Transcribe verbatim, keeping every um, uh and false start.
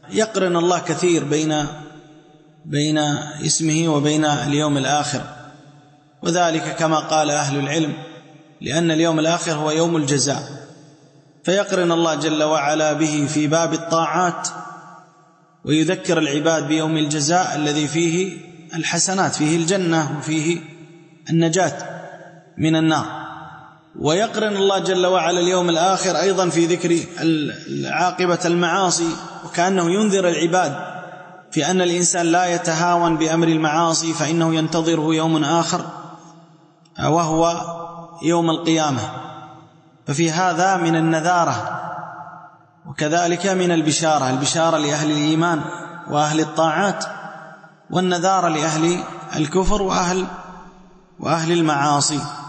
يقرن الله كثير بين بين اسمه وبين اليوم الآخر، وذلك كما قال أهل العلم لأن اليوم الآخر هو يوم الجزاء، فيقرن الله جل وعلا به في باب الطاعات ويذكر العباد بيوم الجزاء الذي فيه الحسنات، فيه الجنة وفيه النجاة من النار. ويقرن الله جل وعلا اليوم الآخر أيضا في ذكر عاقبة المعاصي، وكأنه ينذر العباد في أن الإنسان لا يتهاون بأمر المعاصي فإنه ينتظره يوم آخر وهو يوم القيامة. ففي هذا من النذارة وكذلك من البشارة، البشارة لأهل الإيمان وأهل الطاعات، والنذارة لأهل الكفر وأهل, وأهل المعاصي.